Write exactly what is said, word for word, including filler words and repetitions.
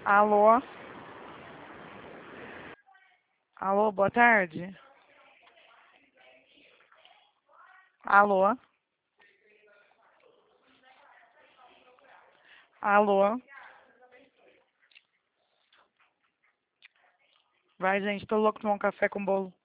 Alô? Alô, boa tarde. Alô? Alô? Vai, gente, tô louco tomar um café com bolo.